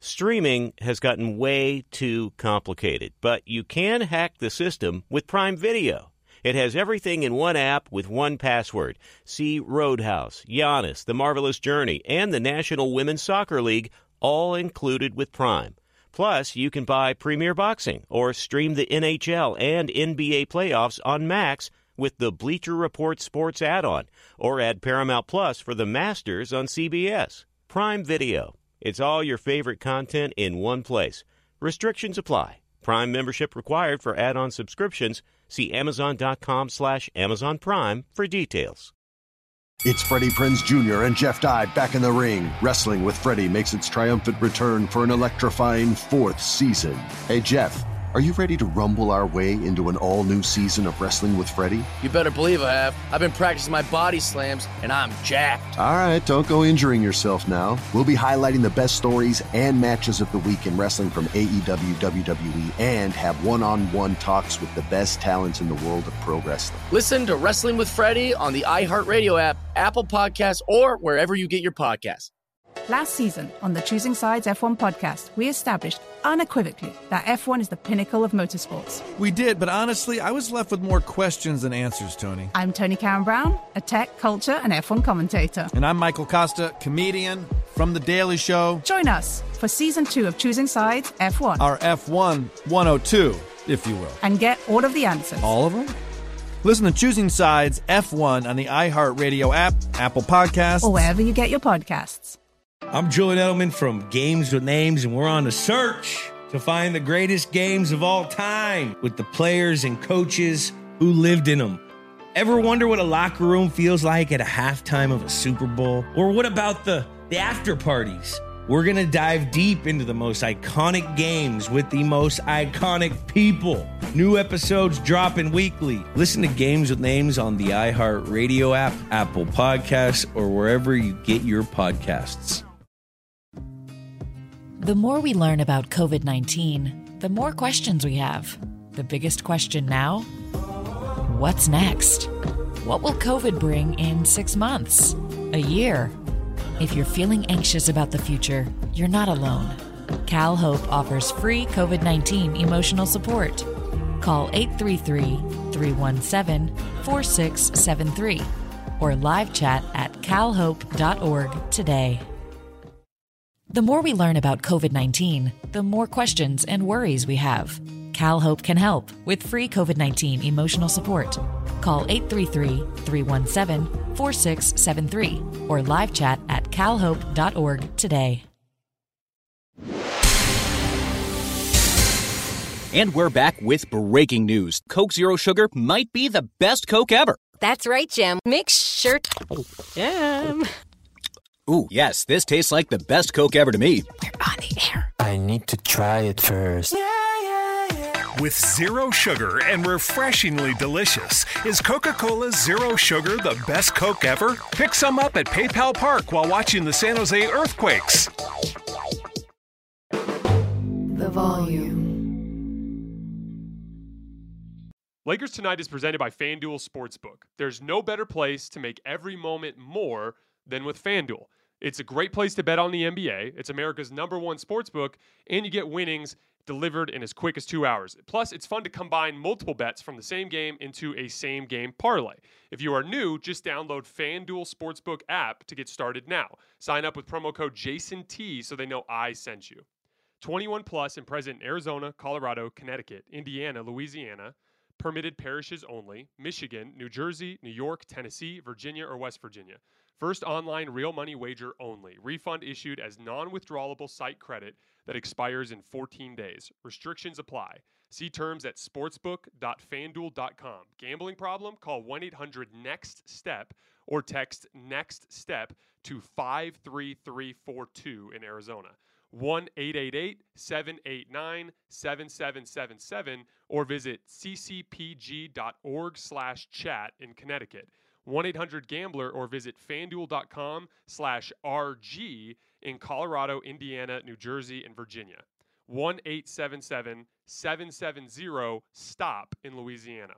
Streaming has gotten way too complicated, but you can hack the system with Prime Video. It has everything in one app with one password. See Roadhouse, Giannis, The Marvelous Journey, and the National Women's Soccer League, all included with Prime. Plus, you can buy Premier Boxing or stream the NHL and NBA playoffs on Max with the Bleacher Report Sports add-on, or add Paramount Plus for the Masters on CBS. Prime Video. It's all your favorite content in one place. Restrictions apply. Prime membership required for add-on subscriptions. See Amazon.com/Amazon Prime for details. It's Freddie Prinze Jr. and Jeff Dye back in the ring. Wrestling with Freddie makes its triumphant return for an electrifying 4th season. Hey, Jeff, are you ready to rumble our way into an all-new season of Wrestling with Freddie? You better believe I have. I've been practicing my body slams, and I'm jacked. All right, don't go injuring yourself now. We'll be highlighting the best stories and matches of the week in wrestling from AEW, WWE, and have one-on-one talks with the best talents in the world of pro wrestling. Listen to Wrestling with Freddie on the iHeartRadio app, Apple Podcasts, or wherever you get your podcasts. Last season on the Choosing Sides F1 podcast, we established unequivocally that F1 is the pinnacle of motorsports. We did, but honestly, I was left with more questions than answers, Tony. I'm Tony Karen Brown, a tech, culture, and F1 commentator. And I'm Michael Costa, comedian from The Daily Show. Join us for Season 2 of Choosing Sides F1. Our F1 102, if you will. And get all of the answers. All of them? Listen to Choosing Sides F1 on the iHeartRadio app, Apple Podcasts, or wherever you get your podcasts. I'm Julian Edelman from Games with Names, and we're on a search to find the greatest games of all time with the players and coaches who lived in them. Ever wonder what a locker room feels like at a halftime of a Super Bowl? Or what about the after parties? We're going to dive deep into the most iconic games with the most iconic people. New episodes dropping weekly. Listen to Games with Names on the iHeartRadio app, Apple Podcasts, or wherever you get your podcasts. The more we learn about COVID-19, the more questions we have. The biggest question now? What's next? What will COVID bring in 6 months? A year? If you're feeling anxious about the future, you're not alone. Cal Hope offers free COVID-19 emotional support. Call 833-317-4673 or live chat at calhope.org today. The more we learn about COVID-19, the more questions and worries we have. Cal Hope can help with free COVID-19 emotional support. Call 833-317-4673 or live chat at calhope.org today. And we're back with breaking news. Coke Zero Sugar might be the best Coke ever. That's right, Jim. Make sure... Jim... Ooh, yes, this tastes like the best Coke ever to me. We're on the air. I need to try it first. With zero sugar and refreshingly delicious, is Coca-Cola Zero Sugar the best Coke ever? Pick some up at PayPal Park while watching the San Jose Earthquakes. The volume. Lakers Tonight is presented by FanDuel Sportsbook. There's no better place to make every moment more than with FanDuel. It's a great place to bet on the NBA. It's America's #1 sportsbook, and you get winnings delivered in as quick as 2 hours. Plus, it's fun to combine multiple bets from the same game into a same-game parlay. If you are new, just download FanDuel Sportsbook app to get started now. Sign up with promo code JASONT so they know I sent you. 21 plus and present in Arizona, Colorado, Connecticut, Indiana, Louisiana, permitted parishes only, Michigan, New Jersey, New York, Tennessee, Virginia, or West Virginia. First online real money wager only. Refund issued as non-withdrawable site credit that expires in 14 days. Restrictions apply. See terms at sportsbook.fanduel.com. Gambling problem? Call 1-800-NEXT-STEP or text NEXT-STEP to 53342 in Arizona. 1-888-789-7777 or visit ccpg.org/chat in Connecticut. 1-800-GAMBLER or visit fanduel.com/RG in Colorado, Indiana, New Jersey, and Virginia. 1-877-770-STOP in Louisiana.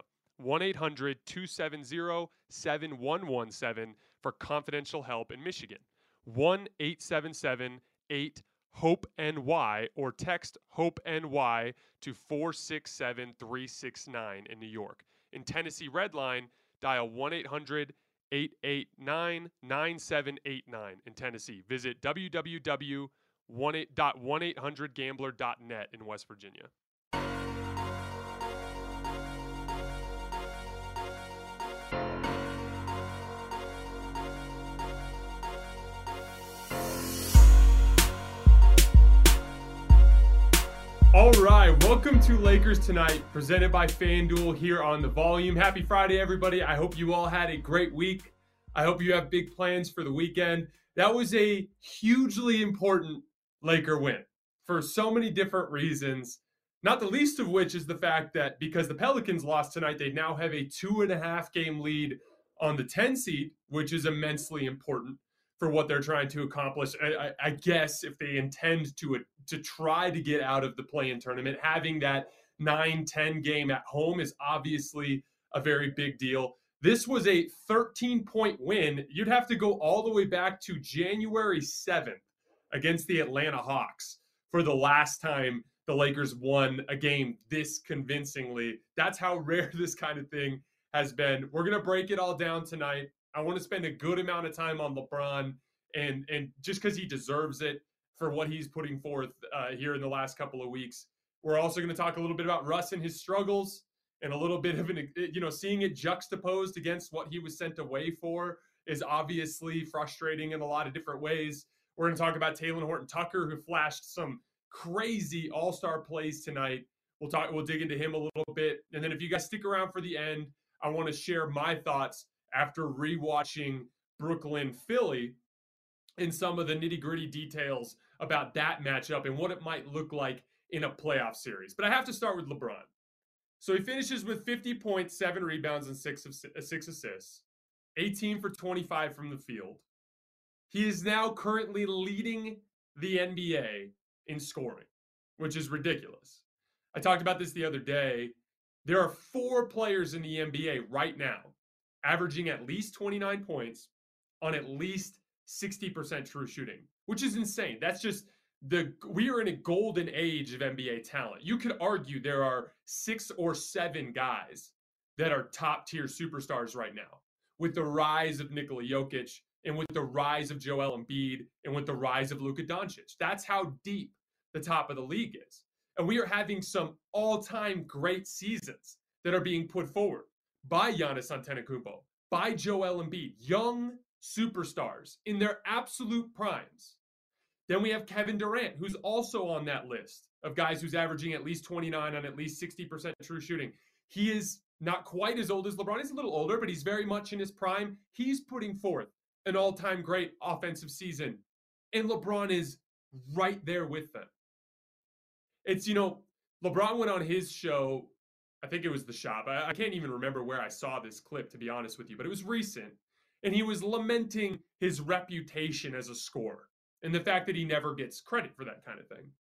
1-800-270-7117 for confidential help in Michigan. 1-877-8 HOPE-NY or text HOPE-NY to 467-369 in New York. In Tennessee Redline, dial 1-800-889-9789 in Tennessee. Visit www.1800gambler.net in West Virginia. All right, welcome to Lakers Tonight, presented by FanDuel here on The Volume. Happy Friday, everybody. I hope you all had a great week. I hope you have big plans for the weekend. That was a hugely important Laker win for so many different reasons, not the least of which is the fact that because the Pelicans lost tonight, they now have a 2.5 game lead on the 10 seed, which is immensely important for what they're trying to accomplish. I guess if they intend to try to get out of the play-in tournament, having that 9-10 game at home is obviously a very big deal. This was a 13-point win. You'd have to go all the way back to January 7th against the Atlanta Hawks for the last time the Lakers won a game this convincingly. That's how rare this kind of thing has been. We're going to break it all down tonight. I want to spend a good amount of time on LeBron and just because he deserves it for what he's putting forth here in the last couple of weeks. We're also going to talk a little bit about Russ and his struggles and a little bit of seeing it juxtaposed against what he was sent away for is obviously frustrating in a lot of different ways. We're going to talk about Talen Horton-Tucker, who flashed some crazy all-star plays tonight. We'll dig into him a little bit. And then if you guys stick around for the end, I want to share my thoughts after rewatching Brooklyn-Philly and some of the nitty-gritty details about that matchup and what it might look like in a playoff series. But I have to start with LeBron. So he finishes with 50 points, 7 rebounds, and 6 assists, 18 for 25 from the field. He is now currently leading the NBA in scoring, which is ridiculous. I talked about this the other day. There are 4 players in the NBA right now averaging at least 29 points on at least 60% true shooting, which is insane. That's just we are in a golden age of NBA talent. You could argue there are 6 or 7 guys that are top tier superstars right now with the rise of Nikola Jokic and with the rise of Joel Embiid and with the rise of Luka Doncic. That's how deep the top of the league is. And we are having some all-time great seasons that are being put forward by Giannis Antetokounmpo, by Joel Embiid, young superstars in their absolute primes. Then we have Kevin Durant, who's also on that list of guys who's averaging at least 29 on at least 60% true shooting. He is not quite as old as LeBron. He's a little older, but he's very much in his prime. He's putting forth an all-time great offensive season, and LeBron is right there with them. It's, LeBron went on his show, I think it was The Shop. I can't even remember where I saw this clip, to be honest with you, but it was recent. And he was lamenting his reputation as a scorer and the fact that he never gets credit for that kind of thing.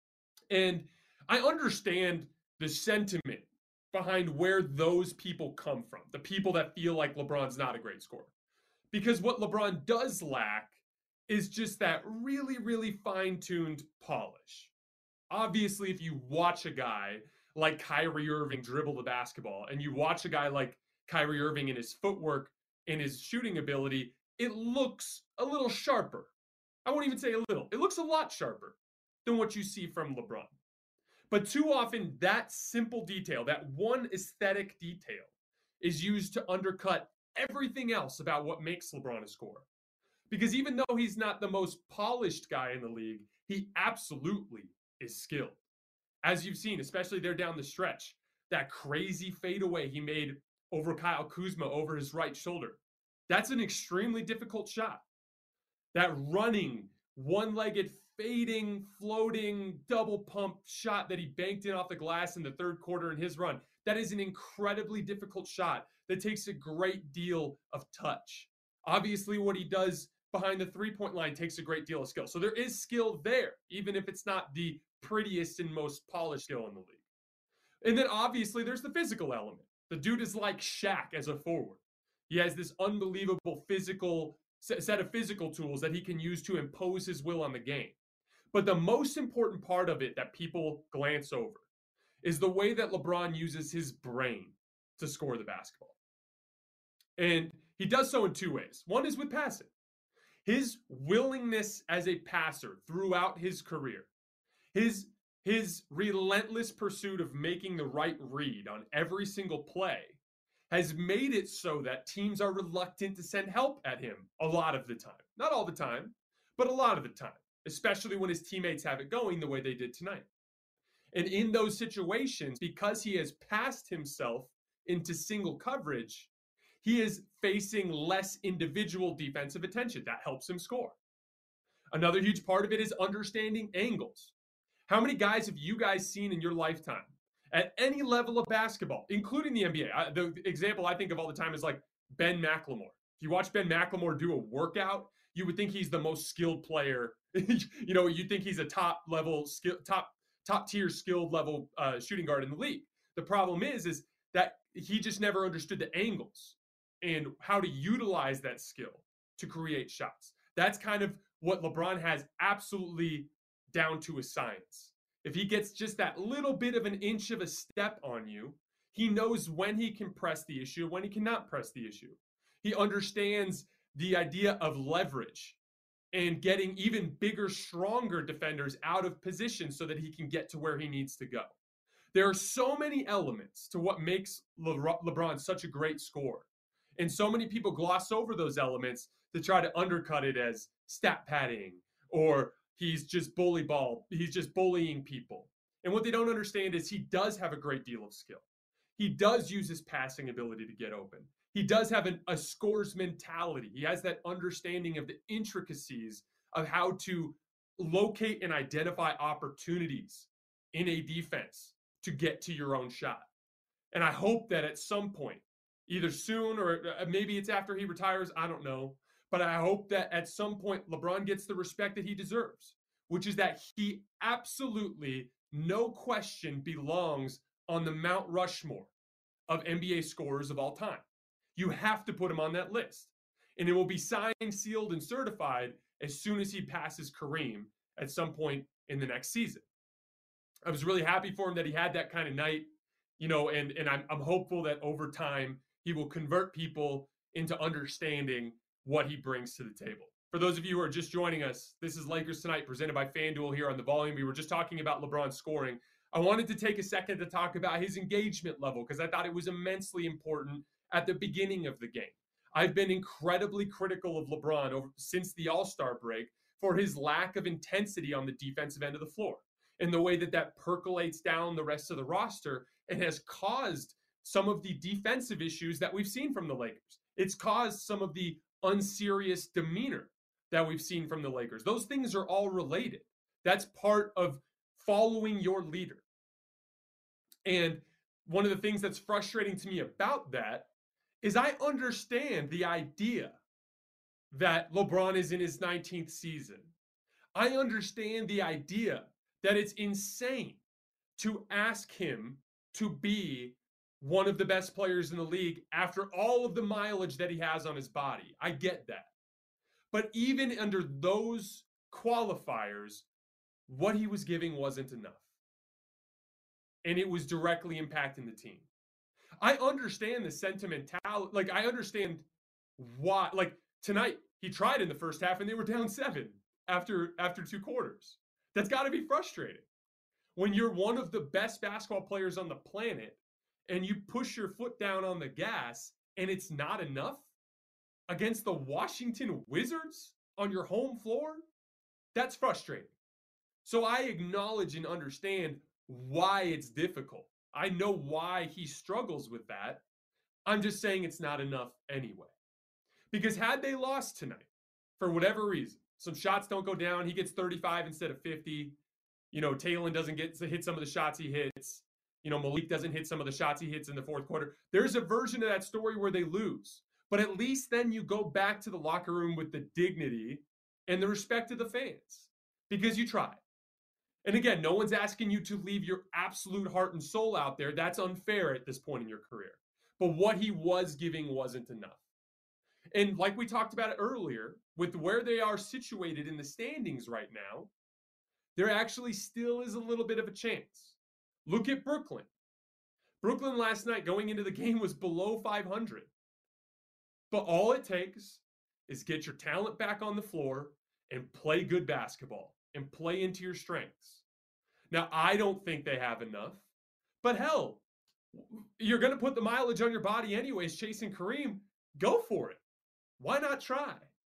And I understand the sentiment behind where those people come from, the people that feel like LeBron's not a great scorer. Because what LeBron does lack is just that really, really fine-tuned polish. Obviously, if you watch a guy like Kyrie Irving dribble the basketball and you watch a guy like Kyrie Irving in his footwork and his shooting ability, it looks a little sharper. I won't even say a little. It looks a lot sharper than what you see from LeBron. But too often, that simple detail, that one aesthetic detail, is used to undercut everything else about what makes LeBron a scorer. Because even though he's not the most polished guy in the league, he absolutely is skilled. As you've seen, especially there down the stretch, that crazy fadeaway he made over Kyle Kuzma over his right shoulder. That's an extremely difficult shot. That running, one-legged, fading, floating, double pump shot that he banked in off the glass in the third quarter in his run, that is an incredibly difficult shot that takes a great deal of touch. Obviously, what he does behind the three-point line takes a great deal of skill. So there is skill there, even if it's not the prettiest and most polished skill in the league. And then obviously there's the physical element. The dude is like Shaq as a forward. He has this unbelievable set of physical tools that he can use to impose his will on the game. But the most important part of it that people glance over is the way that LeBron uses his brain to score the basketball. And he does so in two ways. One is with passing. His willingness as a passer throughout his career, his relentless pursuit of making the right read on every single play has made it so that teams are reluctant to send help at him a lot of the time. Not all the time, but a lot of the time, especially when his teammates have it going the way they did tonight. And in those situations, because he has passed himself into single coverage, he is facing less individual defensive attention. That helps him score. Another huge part of it is understanding angles. How many guys have you guys seen in your lifetime at any level of basketball, including the NBA? The example I think of all the time is like Ben McLemore. If you watch Ben McLemore do a workout, you would think he's the most skilled player. You think he's a top tier skilled level shooting guard in the league. The problem is that he just never understood the angles and how to utilize that skill to create shots. That's kind of what LeBron has absolutely down to a science. If he gets just that little bit of an inch of a step on you, he knows when he can press the issue, when he cannot press the issue. He understands the idea of leverage and getting even bigger, stronger defenders out of position so that he can get to where he needs to go. There are so many elements to what makes LeBron such a great scorer. And so many people gloss over those elements to try to undercut it as stat padding or he's just he's just bullying people. And what they don't understand is he does have a great deal of skill. He does use his passing ability to get open. He does have a scores mentality. He has that understanding of the intricacies of how to locate and identify opportunities in a defense to get to your own shot. And I hope that at some point, either soon or maybe it's after he retires, I don't know. But I hope that at some point LeBron gets the respect that he deserves, which is that he absolutely, no question, belongs on the Mount Rushmore of NBA scorers of all time. You have to put him on that list. And it will be signed, sealed, and certified as soon as he passes Kareem at some point in the next season. I was really happy for him that he had that kind of night, and I'm hopeful that over time he will convert people into understanding what he brings to the table. For those of you who are just joining us, this is Lakers Tonight presented by FanDuel here on The Volume. We were just talking about LeBron scoring. I wanted to take a second to talk about his engagement level because I thought it was immensely important at the beginning of the game. I've been incredibly critical of LeBron since the All-Star break for his lack of intensity on the defensive end of the floor and the way that percolates down the rest of the roster and has caused some of the defensive issues that we've seen from the Lakers. It's caused some of the unserious demeanor that we've seen from the Lakers. Those things are all related. That's part of following your leader. And one of the things that's frustrating to me about that is I understand the idea that LeBron is in his 19th season. I understand the idea that it's insane to ask him to be one of the best players in the league after all of the mileage that he has on his body. I get that. But even under those qualifiers, what he was giving wasn't enough. And it was directly impacting the team. I understand the sentimentality. I understand why. Tonight, he tried in the first half and they were down 7 after 2 quarters. That's got to be frustrating. When you're one of the best basketball players on the planet and you push your foot down on the gas and it's not enough against the Washington Wizards on your home floor, that's frustrating. So I acknowledge and understand why it's difficult. I know why he struggles with that. I'm just saying it's not enough anyway. Because had they lost tonight, for whatever reason, some shots don't go down, he gets 35 instead of 50, Taylor doesn't get to hit some of the shots he hits, Malik doesn't hit some of the shots he hits in the fourth quarter. There's a version of that story where they lose. But at least then you go back to the locker room with the dignity and the respect of the fans because you tried. And again, no one's asking you to leave your absolute heart and soul out there. That's unfair at this point in your career. But what he was giving wasn't enough. And like we talked about it earlier, with where they are situated in the standings right now, there actually still is a little bit of a chance. Look at Brooklyn. Brooklyn last night going into the game was below 500. But all it takes is get your talent back on the floor and play good basketball and play into your strengths. Now, I don't think they have enough, but hell, you're going to put the mileage on your body anyways, chasing Kareem. Go for it. Why not try?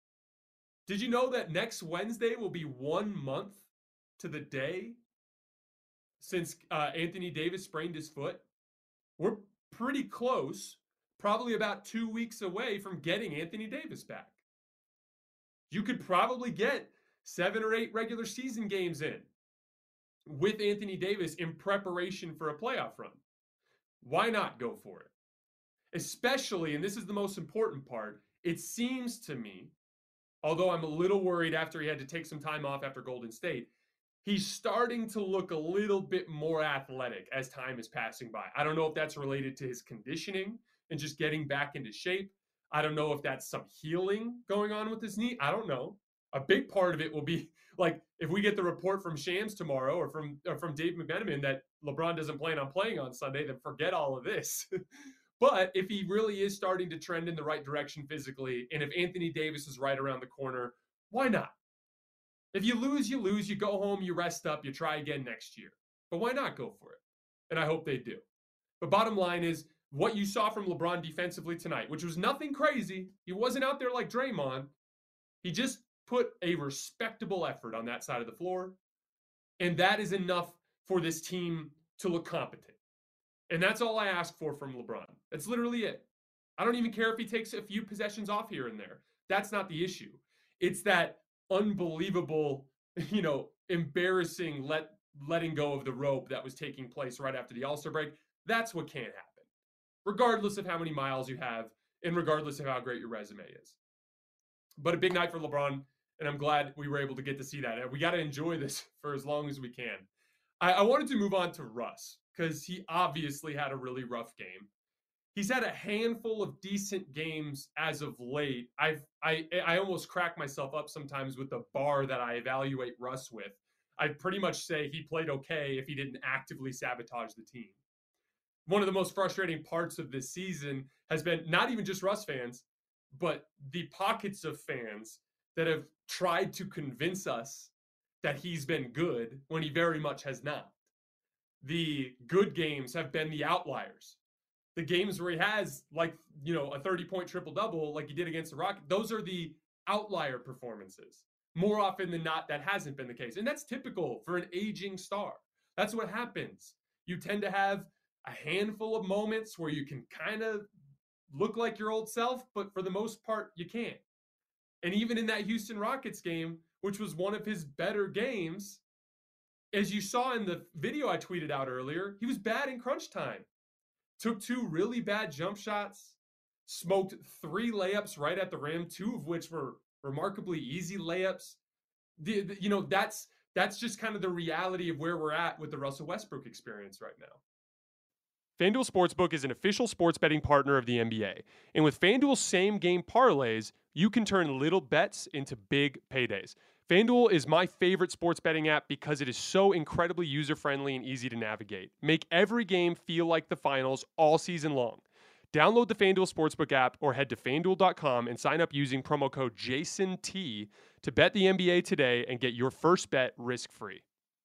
Did you know that next Wednesday will be 1 month to the day since Anthony Davis sprained his foot? We're pretty close, probably about 2 weeks away from getting Anthony Davis back. You could probably get 7 or 8 regular season games in with Anthony Davis in preparation for a playoff run. Why not go for it? Especially, and this is the most important part, it seems to me, although I'm a little worried after he had to take some time off after Golden State, he's starting to look a little bit more athletic as time is passing by. I don't know if that's related to his conditioning and just getting back into shape. I don't know if that's some healing going on with his knee. I don't know. A big part of it will be, like, if we get the report from Shams tomorrow or from Dave McMenamin that LeBron doesn't plan on playing on Sunday, then forget all of this. But if he really is starting to trend in the right direction physically, and if Anthony Davis is right around the corner, why not? If you lose, you lose. You go home, you rest up, you try again next year. But why not go for it? And I hope they do. But bottom line is, what you saw from LeBron defensively tonight, which was nothing crazy. He wasn't out there like Draymond. He just put a respectable effort on that side of the floor. And that is enough for this team to look competent. And that's all I ask for from LeBron. That's literally it. I don't even care if he takes a few possessions off here and there. That's not the issue. It's that unbelievable, embarrassing letting go of the rope that was taking place right after the All-Star break. That's what can't happen, regardless of how many miles you have and regardless of how great your resume is. But a big night for LeBron, and I'm glad we were able to get to see that. And we got to enjoy this for as long as we can. I wanted to move on to Russ because he obviously had a really rough game. He's had a handful of decent games as of late. I almost crack myself up sometimes with the bar that I evaluate Russ with. I pretty much say he played okay if he didn't actively sabotage the team. One of the most frustrating parts of this season has been not even just Russ fans, but the pockets of fans that have tried to convince us that he's been good when he very much has not. The good games have been the outliers. The games where he has a 30-point triple-double like he did against the Rockets, those are the outlier performances. More often than not, that hasn't been the case. And that's typical for an aging star. That's what happens. You tend to have a handful of moments where you can kind of look like your old self, but for the most part, you can't. And even in that Houston Rockets game, which was one of his better games, as you saw in the video I tweeted out earlier, he was bad in crunch time. Took 2 really bad jump shots, smoked 3 layups right at the rim, 2 of which were remarkably easy layups. That's just kind of the reality of where we're at with the Russell Westbrook experience right now. FanDuel Sportsbook is an official sports betting partner of the NBA. And with FanDuel's same-game parlays, you can turn little bets into big paydays. FanDuel is my favorite sports betting app because it is so incredibly user-friendly and easy to navigate. Make every game feel like the finals all season long. Download the FanDuel Sportsbook app or head to FanDuel.com and sign up using promo code JASONT to bet the NBA today and get your first bet risk-free.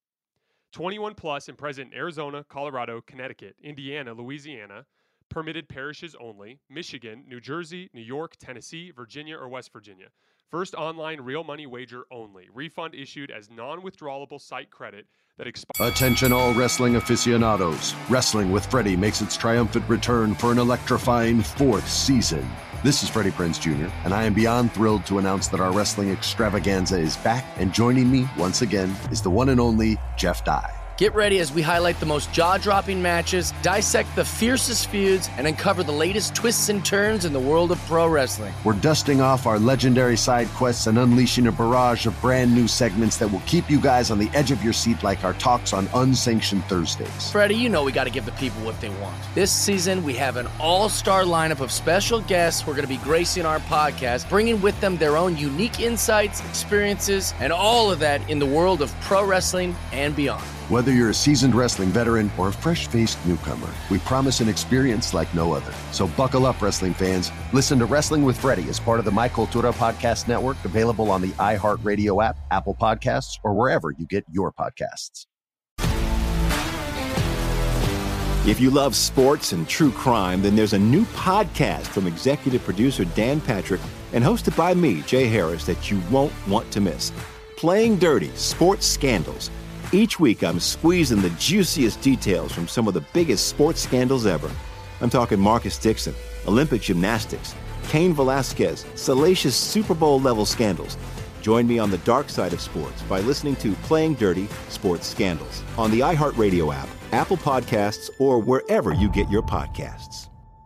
21 plus and present in Arizona, Colorado, Connecticut, Indiana, Louisiana, permitted parishes only, Michigan, New Jersey, New York, Tennessee, Virginia, or West Virginia. First online real money wager only. Refund issued as non-withdrawable site credit that expires. Attention all wrestling aficionados. Wrestling with Freddie makes its triumphant return for an electrifying 4th season. This is Freddie Prinze Jr., and I am beyond thrilled to announce that our wrestling extravaganza is back, and joining me once again is the one and only Jeff Dye. Get ready as we highlight the most jaw-dropping matches, dissect the fiercest feuds, and uncover the latest twists and turns in the world of pro wrestling. We're dusting off our legendary side quests and unleashing a barrage of brand new segments that will keep you guys on the edge of your seat like our talks on Unsanctioned Thursdays. Freddie, you know we got to give the people what they want. This season, we have an all-star lineup of special guests who are going to be gracing our podcast, bringing with them their own unique insights, experiences, and all of that in the world of pro wrestling and beyond. Whether you're a seasoned wrestling veteran or a fresh-faced newcomer, we promise an experience like no other. So buckle up, wrestling fans. Listen to Wrestling with Freddie as part of the My Cultura Podcast Network, available on the iHeartRadio app, Apple Podcasts, or wherever you get your podcasts. If you love sports and true crime, then there's a new podcast from executive producer Dan Patrick and hosted by me, Jay Harris, that you won't want to miss. Playing Dirty: Sports Scandals. Each week, I'm squeezing the juiciest details from some of the biggest sports scandals ever. I'm talking Marcus Dixon, Olympic gymnastics, Cain Velasquez, salacious Super Bowl-level scandals. Join me on the dark side of sports by listening to Playing Dirty: Sports Scandals on the iHeartRadio app, Apple Podcasts, or wherever you get your podcasts.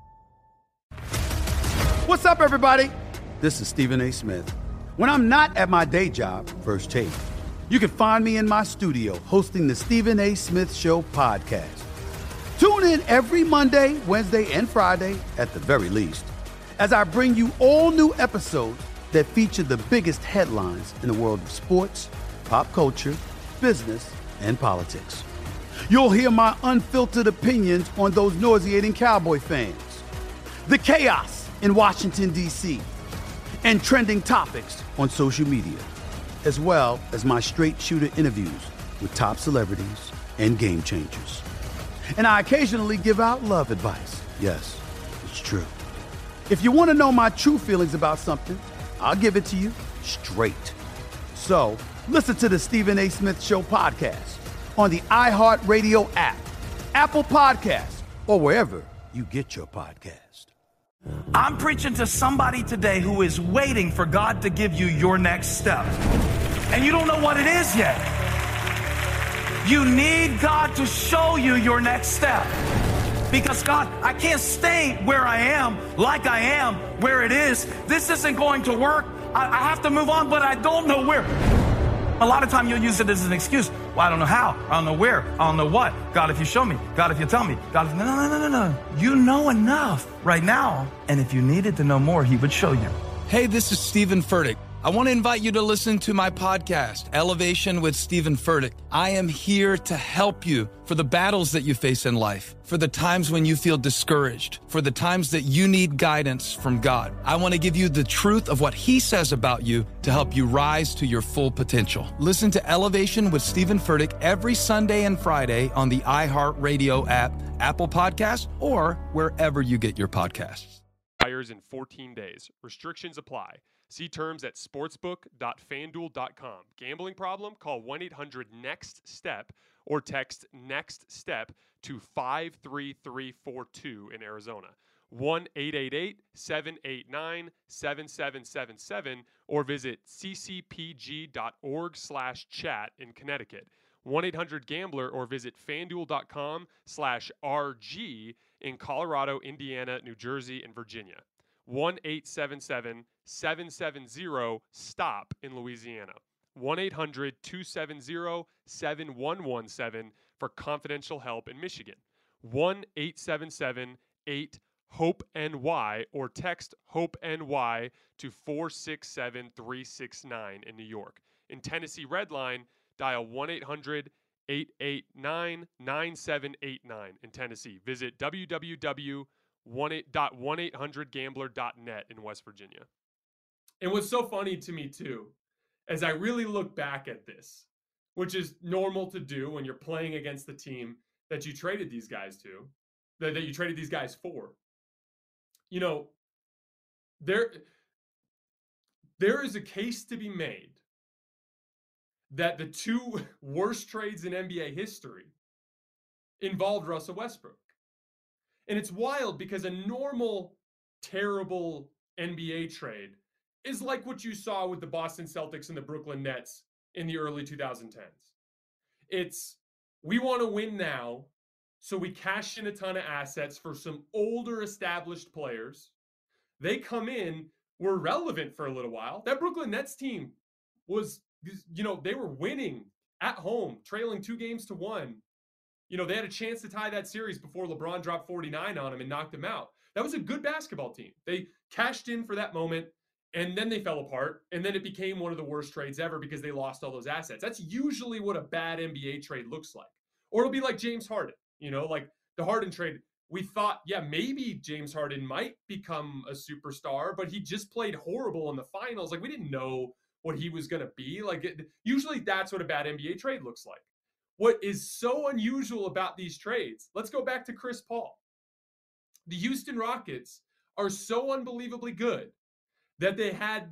What's up, everybody? This is Stephen A. Smith. When I'm not at my day job, First Take, you can find me in my studio hosting the Stephen A. Smith Show podcast. Tune in every Monday, Wednesday, and Friday, at the very least, as I bring you all new episodes that feature the biggest headlines in the world of sports, pop culture, business, and politics. You'll hear my unfiltered opinions on those nauseating Cowboy fans, the chaos in Washington, D.C., and trending topics on social media, as well as my straight shooter interviews with top celebrities and game changers. And I occasionally give out love advice. Yes, it's true. If you want to know my true feelings about something, I'll give it to you straight. So listen to the Stephen A. Smith Show podcast on the iHeartRadio app, Apple Podcasts, or wherever you get your podcast. I'm preaching to somebody today who is waiting for God to give you your next step. And you don't know what it is yet. You need God to show you your next step. Because God, I can't stay where I am, like I am, where it is. This isn't going to work. I have to move on, but I don't know where. A lot of time you'll use it as an excuse. Well, I don't know how. I don't know where. I don't know what. God, if you show me. God, if you tell me. God, if... No. You know enough right now. And if you needed to know more, he would show you. Hey, this is Stephen Furtick. I want to invite you to listen to my podcast, Elevation with Stephen Furtick. I am here to help you for the battles that you face in life, for the times when you feel discouraged, for the times that you need guidance from God. I want to give you the truth of what he says about you to help you rise to your full potential. Listen to Elevation with Stephen Furtick every Sunday and Friday on the iHeartRadio app, Apple Podcasts, or wherever you get your podcasts. In 14 days. Restrictions apply. See terms at sportsbook.fanduel.com. Gambling problem? Call 1-800-NEXT-STEP or text NEXT STEP to 53342 in Arizona. 1-888-789-7777 or visit ccpg.org/chat in Connecticut. 1-800-GAMBLER or visit fanduel.com/RG in Colorado, Indiana, New Jersey, and Virginia. 1-877-770-STOP in Louisiana. 1-800-270-7117 for confidential help in Michigan. 1-877-8-HOPE-NY or text HOPE-NY to 467-369 in New York. In Tennessee Redline, dial 1-800-889-9789 in Tennessee. Visit www.1800gambler.net in West Virginia. And what's so funny to me, too, as I really look back at this, which is normal to do when you're playing against the team that you traded these guys to, that you traded these guys for. You know, there is a case to be made that the two worst trades in NBA history involved Russell Westbrook. And it's wild because a normal, terrible NBA trade is like what you saw with the Boston Celtics and the Brooklyn Nets in the early 2010s. It's we want to win now, so we cash in a ton of assets for some older established players. They come in, were relevant for a little while. That Brooklyn Nets team was, they were winning at home, trailing 2-1. They had a chance to tie that series before LeBron dropped 49 on them and knocked them out. That was a good basketball team. They cashed in for that moment, and then they fell apart, and then it became one of the worst trades ever because they lost all those assets. That's usually what a bad NBA trade looks like. Or it'll be like James Harden, like the Harden trade. We thought, maybe James Harden might become a superstar, but he just played horrible in the finals. Like, we didn't know what he was going to be. Usually that's what a bad NBA trade looks like. What is so unusual about these trades, let's go back to Chris Paul. The Houston Rockets are so unbelievably good that they had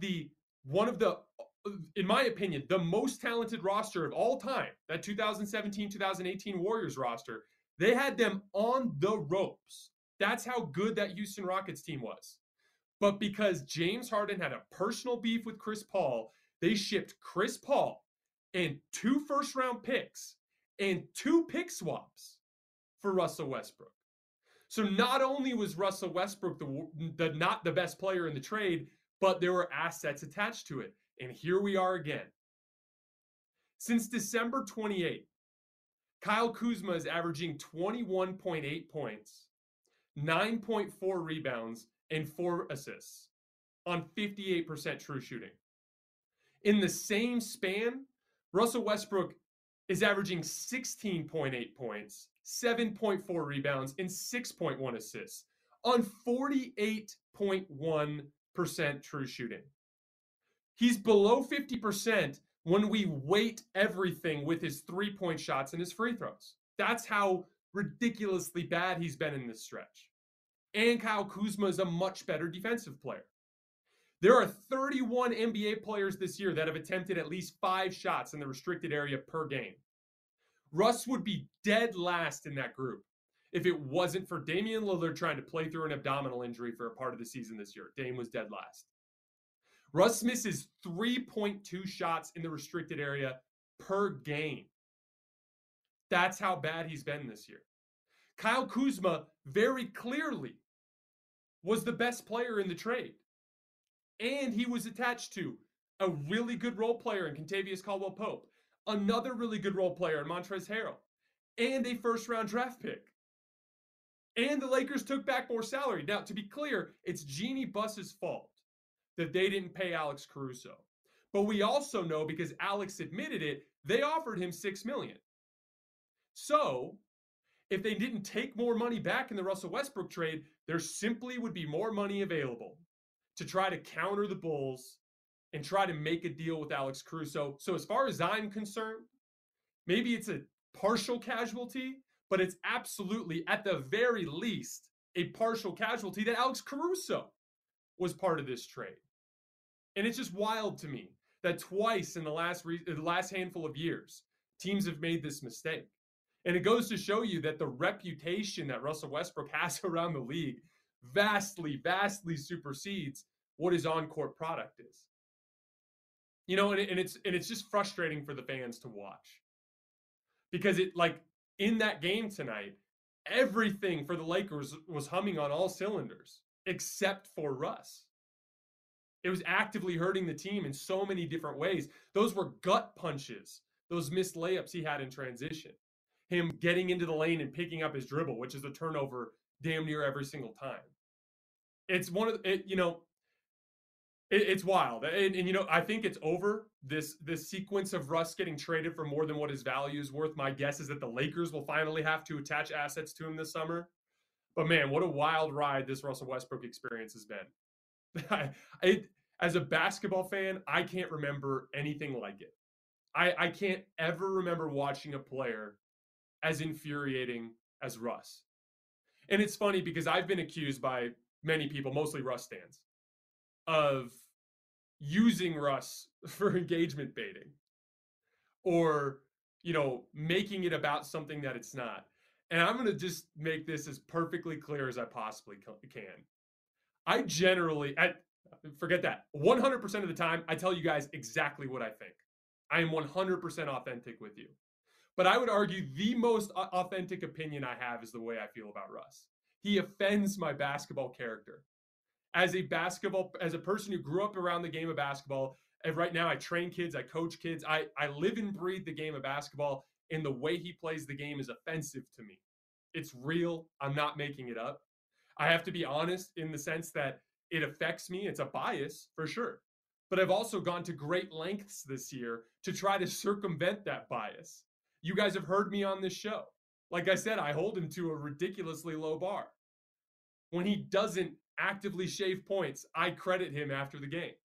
in my opinion, the most talented roster of all time, that 2017-2018 Warriors roster. They had them on the ropes. That's how good that Houston Rockets team was. But because James Harden had a personal beef with Chris Paul, they shipped Chris Paul and 2 first-round picks and 2 pick swaps for Russell Westbrook. So not only was Russell Westbrook not the best player in the trade, but there were assets attached to it. And here we are again. Since December 28th, Kyle Kuzma is averaging 21.8 points, 9.4 rebounds, and 4 assists on 58% true shooting. In the same span, Russell Westbrook is averaging 16.8 points, 7.4 rebounds, and 6.1 assists on 48.1% true shooting. He's below 50% when we weight everything with his 3-point shots and his free throws. That's how ridiculously bad he's been in this stretch. And Kyle Kuzma is a much better defensive player. There are 31 NBA players this year that have attempted at least 5 shots in the restricted area per game. Russ would be dead last in that group if it wasn't for Damian Lillard trying to play through an abdominal injury for a part of the season this year. Dame was dead last. Russ misses 3.2 shots in the restricted area per game. That's how bad he's been this year. Kyle Kuzma very clearly was the best player in the trade. And he was attached to a really good role player in Kentavious Caldwell-Pope, another really good role player in Montrezl Harrell, and a first-round draft pick. And the Lakers took back more salary. Now, to be clear, it's Jeannie Buss's fault that they didn't pay Alex Caruso. But we also know, because Alex admitted it, they offered him $6 million. So, if they didn't take more money back in the Russell Westbrook trade, there simply would be more money available to try to counter the Bulls and try to make a deal with Alex Caruso. So as far as I'm concerned, maybe it's a partial casualty, but it's absolutely, at the very least, a partial casualty that Alex Caruso was part of this trade. And it's just wild to me that twice in the last handful of years, teams have made this mistake. And it goes to show you that the reputation that Russell Westbrook has around the league vastly, vastly supersedes what his on-court product is. And it's just frustrating for the fans to watch. Because in that game tonight, everything for the Lakers was humming on all cylinders, except for Russ. It was actively hurting the team in so many different ways. Those were gut punches, those missed layups he had in transition. Him getting into the lane and picking up his dribble, which is a turnover damn near every single time. It's it's wild. And I think it's over, this sequence of Russ getting traded for more than what his value is worth. My guess is that the Lakers will finally have to attach assets to him this summer. But man, what a wild ride this Russell Westbrook experience has been. As a basketball fan, I can't remember anything like it. I can't ever remember watching a player as infuriating as Russ. And it's funny because I've been accused by many people, mostly Russ fans, of using Russ for engagement baiting or, making it about something that it's not. And I'm going to just make this as perfectly clear as I possibly can. I generally, forget that, 100% of the time, I tell you guys exactly what I think. I am 100% authentic with you. But I would argue the most authentic opinion I have is the way I feel about Russ. He offends my basketball character. As a person who grew up around the game of basketball, and right now I train kids, I coach kids, I live and breathe the game of basketball, and the way he plays the game is offensive to me. It's real. I'm not making it up. I have to be honest in the sense that it affects me. It's a bias for sure. But I've also gone to great lengths this year to try to circumvent that bias. You guys have heard me on this show. Like I said, I hold him to a ridiculously low bar. When he doesn't actively shave points, I credit him after the game.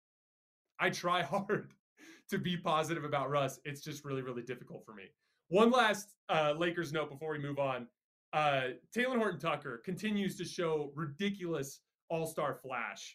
I try hard to be positive about Russ. It's just really, really difficult for me. One last Lakers note before we move on. Talen Horton-Tucker continues to show ridiculous all-star flash.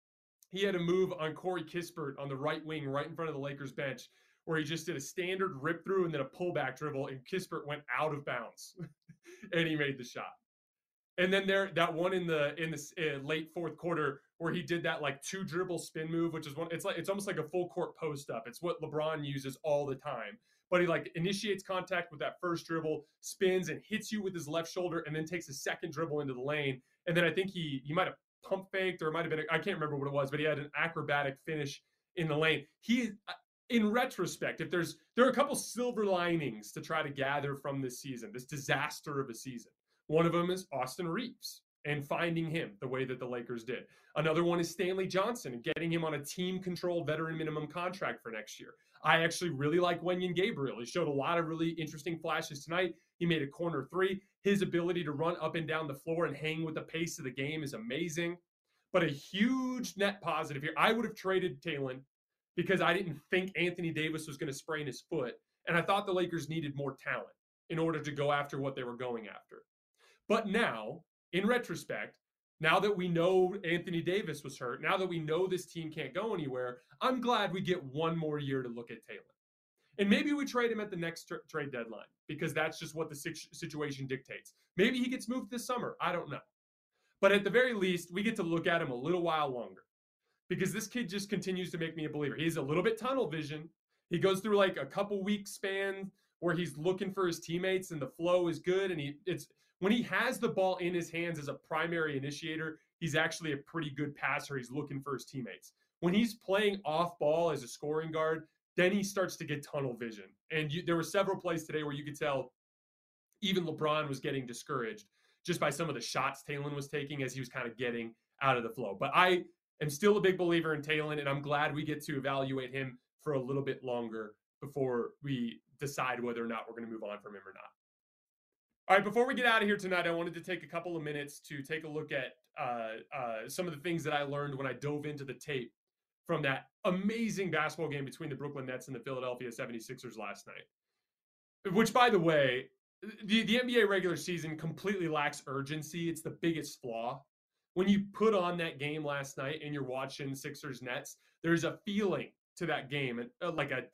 He had a move on Corey Kispert on the right wing, right in front of the Lakers bench, where he just did a standard rip through and then a pullback dribble, and Kispert went out of bounds, and he made the shot. And then that one in the late fourth quarter where he did that like 2 dribble spin move, which is it's almost like a full court post up. It's what LeBron uses all the time. But he like initiates contact with that first dribble, spins and hits you with his left shoulder, and then takes a second dribble into the lane. And then I think he might have pump faked, or it might have been, I can't remember what it was, but he had an acrobatic finish in the lane. He, in retrospect, there are a couple silver linings to try to gather from this season, this disaster of a season. One of them is Austin Reeves and finding him the way that the Lakers did. Another one is Stanley Johnson and getting him on a team-controlled veteran minimum contract for next year. I actually really like Wenyen Gabriel. He showed a lot of really interesting flashes tonight. He made a corner 3. His ability to run up and down the floor and hang with the pace of the game is amazing. But a huge net positive here. I would have traded Talen because I didn't think Anthony Davis was going to sprain his foot. And I thought the Lakers needed more talent in order to go after what they were going after. But now, in retrospect, now that we know Anthony Davis was hurt, now that we know this team can't go anywhere, I'm glad we get one more year to look at Talen. And maybe we trade him at the next trade deadline because that's just what the situation dictates. Maybe he gets moved this summer. I don't know. But at the very least, we get to look at him a little while longer because this kid just continues to make me a believer. He's a little bit tunnel vision. He goes through like a couple week span where he's looking for his teammates and the flow is good. And when he has the ball in his hands as a primary initiator, he's actually a pretty good passer. He's looking for his teammates. When he's playing off ball as a scoring guard, then he starts to get tunnel vision. And there were several plays today where you could tell even LeBron was getting discouraged just by some of the shots Talen was taking as he was kind of getting out of the flow. But I am still a big believer in Talen, and I'm glad we get to evaluate him for a little bit longer before we decide whether or not we're going to move on from him or not. All right, before we get out of here tonight, I wanted to take a couple of minutes to take a look at some of the things that I learned when I dove into the tape from that amazing basketball game between the Brooklyn Nets and the Philadelphia 76ers last night. Which, by the way, the NBA regular season completely lacks urgency. It's the biggest flaw. When you put on that game last night and you're watching Sixers Nets, there's a feeling to that game, like an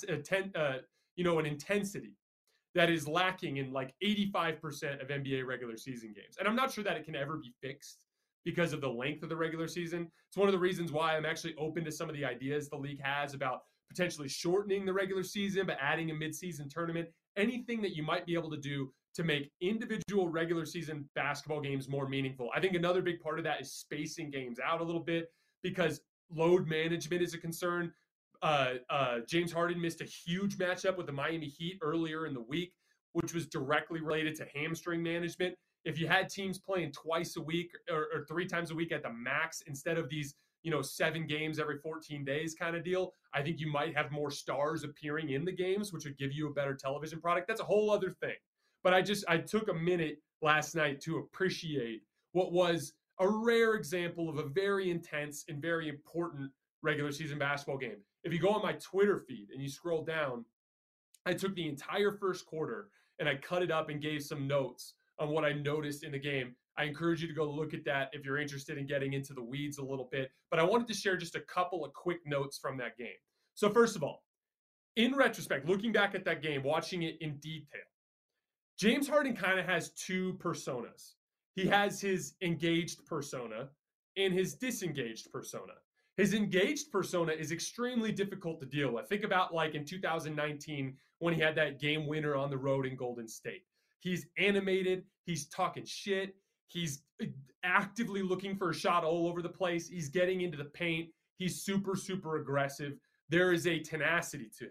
intensity that is lacking in like 85% of NBA regular season games. And I'm not sure that it can ever be fixed because of the length of the regular season. It's one of the reasons why I'm actually open to some of the ideas the league has about potentially shortening the regular season, but adding a midseason tournament, anything that you might be able to do to make individual regular season basketball games more meaningful. I think another big part of that is spacing games out a little bit because load management is a concern. James Harden missed a huge matchup with the Miami Heat earlier in the week, which was directly related to hamstring management. If you had teams playing twice a week or 3 times a week at the max instead of these 7 games every 14 days kind of deal, I think you might have more stars appearing in the games, which would give you a better television product. That's a whole other thing. But I took a minute last night to appreciate what was a rare example of a very intense and very important regular season basketball game. If you go on my Twitter feed and you scroll down, I took the entire first quarter and I cut it up and gave some notes on what I noticed in the game. I encourage you to go look at that if you're interested in getting into the weeds a little bit. But I wanted to share just a couple of quick notes from that game. So first of all, in retrospect, looking back at that game, watching it in detail, James Harden kind of has 2 personas. He has his engaged persona and his disengaged persona. His engaged persona is extremely difficult to deal with. Think about like in 2019 when he had that game winner on the road in Golden State. He's animated. He's talking shit. He's actively looking for a shot all over the place. He's getting into the paint. He's super, super aggressive. There is a tenacity to him.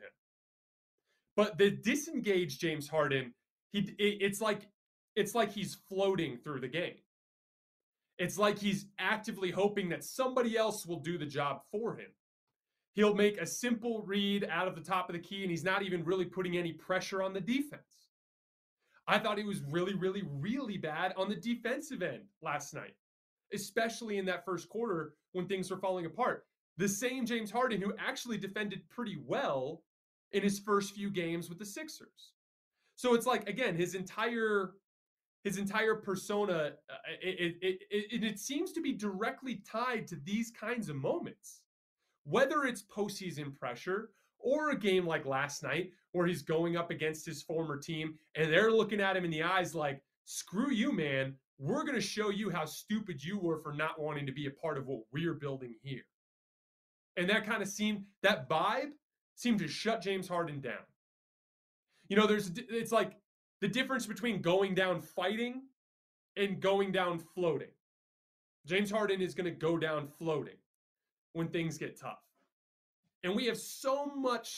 But the disengaged James Harden, it's like he's floating through the game. It's like he's actively hoping that somebody else will do the job for him. He'll make a simple read out of the top of the key, and he's not even really putting any pressure on the defense. I thought he was really, really, really bad on the defensive end last night, especially in that first quarter when things were falling apart. The same James Harden who actually defended pretty well in his first few games with the Sixers. So it's like, again, his entire persona, it seems to be directly tied to these kinds of moments. Whether it's postseason pressure or a game like last night where he's going up against his former team and they're looking at him in the eyes like, screw you, man. We're going to show you how stupid you were for not wanting to be a part of what we're building here. And that vibe seemed to shut James Harden down. You know, it's like the difference between going down fighting and going down floating. James Harden is going to go down floating when things get tough. And we have so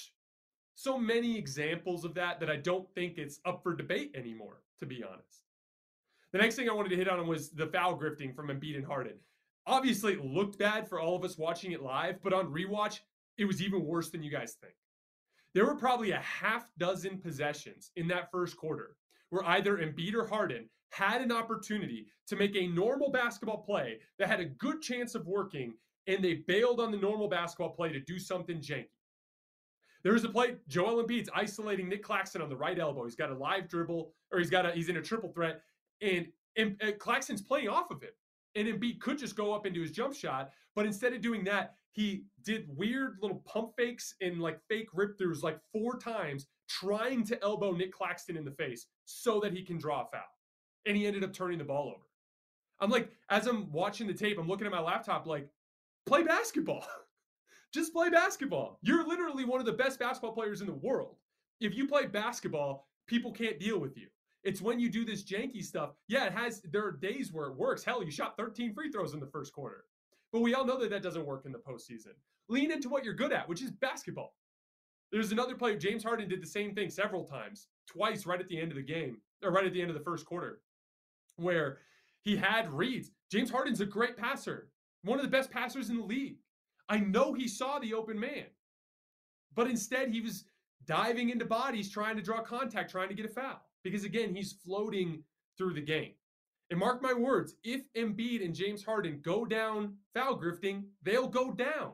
many examples of that I don't think it's up for debate anymore, to be honest. The next thing I wanted to hit on was the foul grifting from Embiid and Harden. Obviously, it looked bad for all of us watching it live, but on rewatch, it was even worse than you guys think. There were probably a half dozen possessions in that first quarter where either Embiid or Harden had an opportunity to make a normal basketball play that had a good chance of working, and they bailed on the normal basketball play to do something janky. There was a play, Joel Embiid's isolating Nick Claxton on the right elbow. He's got a live dribble, or he's in a triple threat, and Claxton's playing off of him. And Embiid could just go up into his jump shot, but instead of doing that, he did weird little pump fakes and like fake rip-throughs like 4 times, trying to elbow Nick Claxton in the face so that he can draw a foul. And he ended up turning the ball over. I'm like, as I'm watching the tape, I'm looking at my laptop like, play basketball. Just play basketball. You're literally one of the best basketball players in the world. If you play basketball, people can't deal with you. It's when you do this janky stuff. Yeah, there are days where it works. Hell, you shot 13 free throws in the first quarter. But we all know that doesn't work in the postseason. Lean into what you're good at, which is basketball. There's another player, James Harden did the same thing several times, twice right at the end of the game, or right at the end of the first quarter, where he had reads. James Harden's a great passer, one of the best passers in the league. I know he saw the open man, but instead he was diving into bodies, trying to draw contact, trying to get a foul. Because again, he's floating through the game. And mark my words, if Embiid and James Harden go down foul grifting, they'll go down.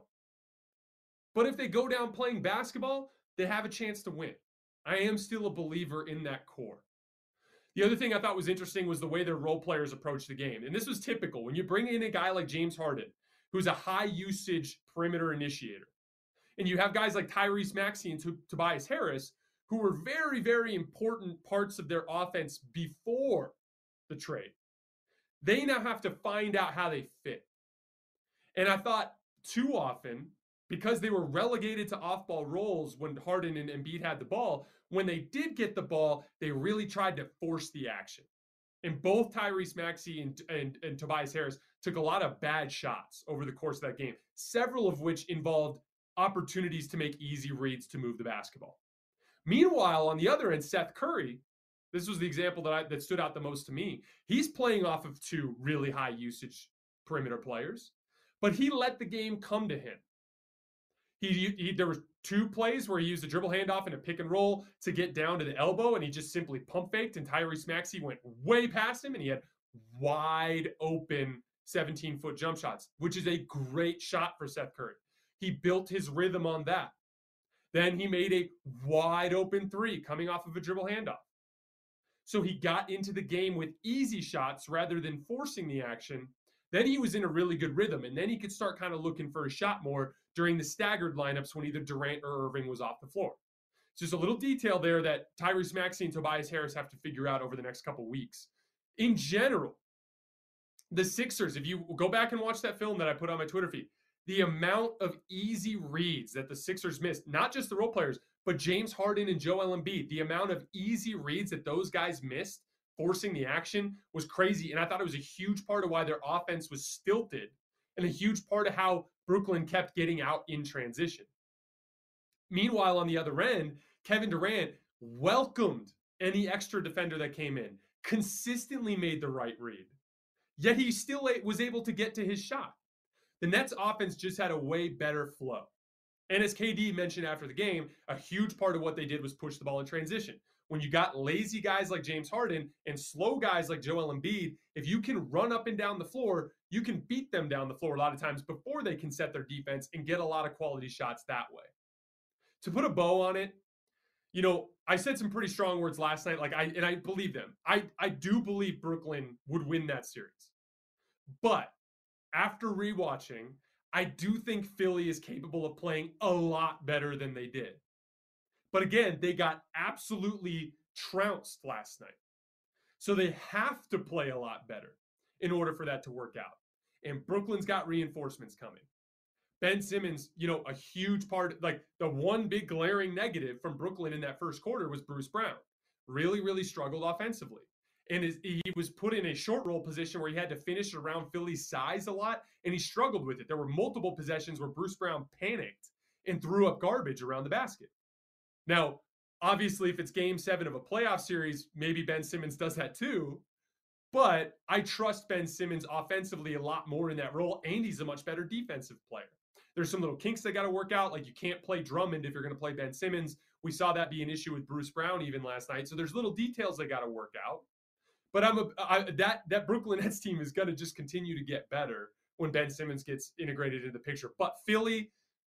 But if they go down playing basketball, they have a chance to win. I am still a believer in that core. The other thing I thought was interesting was the way their role players approach the game. And this was typical. When you bring in a guy like James Harden, who's a high usage perimeter initiator, and you have guys like Tyrese Maxey and Tobias Harris, who were very, very important parts of their offense before the trade. They now have to find out how they fit. And I thought too often, because they were relegated to off-ball roles when Harden and Embiid had the ball, when they did get the ball, they really tried to force the action. And both Tyrese Maxey and Tobias Harris took a lot of bad shots over the course of that game, several of which involved opportunities to make easy reads to move the basketball. Meanwhile, on the other end, Seth Curry, this was the example that stood out the most to me. He's playing off of 2 really high usage perimeter players, but he let the game come to him. There were 2 plays where he used a dribble handoff and a pick and roll to get down to the elbow, and he just simply pump faked, and Tyrese Maxey went way past him, and he had wide open 17-foot jump shots, which is a great shot for Seth Curry. He built his rhythm on that. Then he made a wide open 3 coming off of a dribble handoff. So he got into the game with easy shots rather than forcing the action. Then he was in a really good rhythm, and then he could start kind of looking for a shot more during the staggered lineups when either Durant or Irving was off the floor. It's just a little detail there that Tyrese Maxey and Tobias Harris have to figure out over the next couple weeks. In general, the Sixers, if you go back and watch that film that I put on my Twitter feed, The amount of easy reads that the Sixers missed, not just the role players, but James Harden and Joel Embiid, the amount of easy reads that those guys missed, forcing the action, was crazy. And I thought it was a huge part of why their offense was stilted and a huge part of how Brooklyn kept getting out in transition. Meanwhile, on the other end, Kevin Durant welcomed any extra defender that came in, consistently made the right read, yet he still was able to get to his shot. The Nets offense just had a way better flow. And as KD mentioned after the game, a huge part of what they did was push the ball in transition. When you got lazy guys like James Harden and slow guys like Joel Embiid, if you can run up and down the floor, you can beat them down the floor a lot of times before they can set their defense and get a lot of quality shots that way. To put a bow on it, you know, I said some pretty strong words last night, and I believe them. I do believe Brooklyn would win that series. But after rewatching, I do think Philly is capable of playing a lot better than they did. But again, they got absolutely trounced last night. So they have to play a lot better in order for that to work out. And Brooklyn's got reinforcements coming. Ben Simmons, you know, a huge part, like the one big glaring negative from Brooklyn in that first quarter was Bruce Brown. Really, really struggled offensively. And he was put in a short roll position where he had to finish around Philly's size a lot, and he struggled with it. There were multiple possessions where Bruce Brown panicked and threw up garbage around the basket. Now, obviously, if it's game 7 of a playoff series, maybe Ben Simmons does that too. But I trust Ben Simmons offensively a lot more in that role, and he's a much better defensive player. There's some little kinks that got to work out. Like, you can't play Drummond if you're going to play Ben Simmons. We saw that be an issue with Bruce Brown even last night. So there's little details that got to work out. But that Brooklyn Nets team is going to just continue to get better when Ben Simmons gets integrated into the picture. But Philly,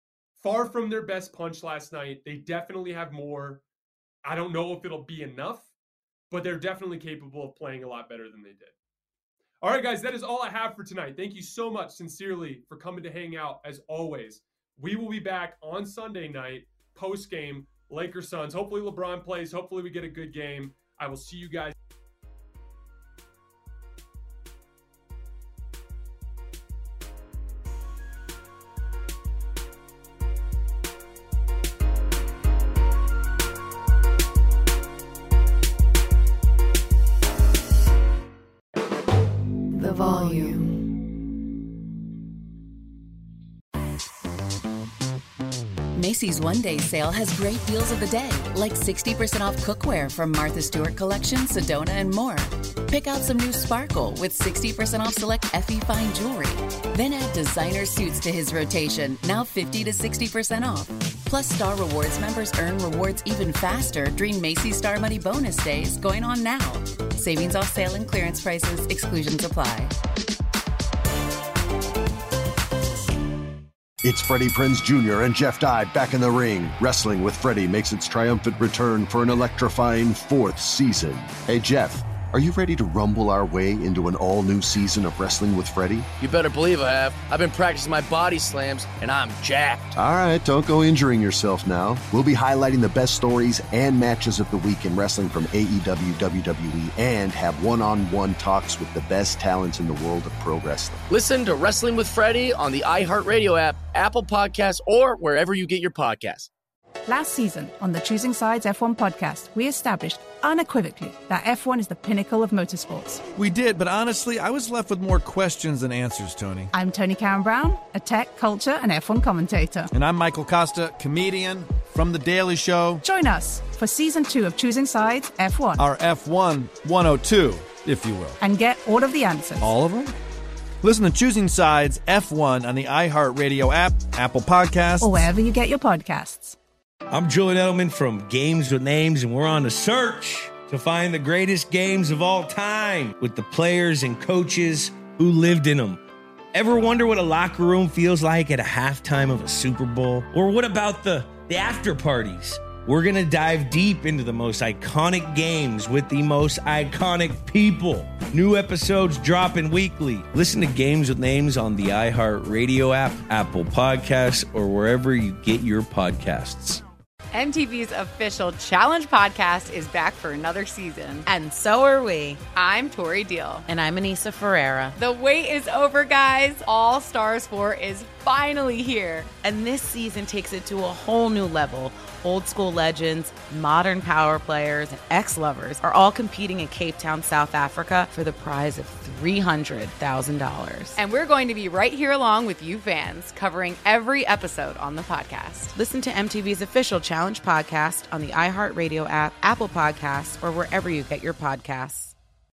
far from their best punch last night. They definitely have more. I don't know if it'll be enough, but they're definitely capable of playing a lot better than they did. All right, guys, that is all I have for tonight. Thank you so much, sincerely, for coming to hang out, as always. We will be back on Sunday night, post-game, Lakers Suns. Hopefully LeBron plays. Hopefully we get a good game. I will see you guys. The volume. Macy's One Day Sale has great deals of the day, like 60% off cookware from Martha Stewart Collection, Sedona, and more. Pick out some new sparkle with 60% off select Effie Fine jewelry. Then add designer suits to his rotation, now 50 to 60% off. Plus, Star Rewards members earn rewards even faster during Macy's Star Money Bonus Days going on now. Savings off sale and clearance prices. Exclusions apply. It's Freddie Prinze Jr. and Jeff Dye back in the ring. Wrestling with Freddie makes its triumphant return for an electrifying 4th season. Hey, Jeff, are you ready to rumble our way into an all-new season of Wrestling with Freddie? You better believe I have. I've been practicing my body slams, and I'm jacked. All right, don't go injuring yourself now. We'll be highlighting the best stories and matches of the week in wrestling from AEW, WWE, and have one-on-one talks with the best talents in the world of pro wrestling. Listen to Wrestling with Freddie on the iHeartRadio app, Apple Podcasts, or wherever you get your podcasts. Last season on the Choosing Sides F1 podcast, we established unequivocally that F1 is the pinnacle of motorsports. We did, but honestly, I was left with more questions than answers, Tony. I'm Tony Karen Brown, a tech, culture, and F1 commentator. And I'm Michael Costa, comedian from The Daily Show. Join us for Season 2 of Choosing Sides F1. Our F1 102, if you will. And get all of the answers. All of them? Listen to Choosing Sides F1 on the iHeartRadio app, Apple Podcasts, or wherever you get your podcasts. I'm Julian Edelman from Games with Names, and we're on a search to find the greatest games of all time with the players and coaches who lived in them. Ever wonder what a locker room feels like at a halftime of a Super Bowl? Or what about the after parties? We're going to dive deep into the most iconic games with the most iconic people. New episodes dropping weekly. Listen to Games with Names on the iHeartRadio app, Apple Podcasts, or wherever you get your podcasts. MTV's official Challenge podcast is back for another season. And so are we. I'm Tori Deal. And I'm Anissa Ferreira. The wait is over, guys. All Stars 4 is finally here. And this season takes it to a whole new level. Old school legends, modern power players, and ex-lovers are all competing in Cape Town, South Africa for the prize of $300,000. And we're going to be right here along with you fans, covering every episode on the podcast. Listen to MTV's official Challenge podcast on the iHeartRadio app, Apple Podcasts, or wherever you get your podcasts.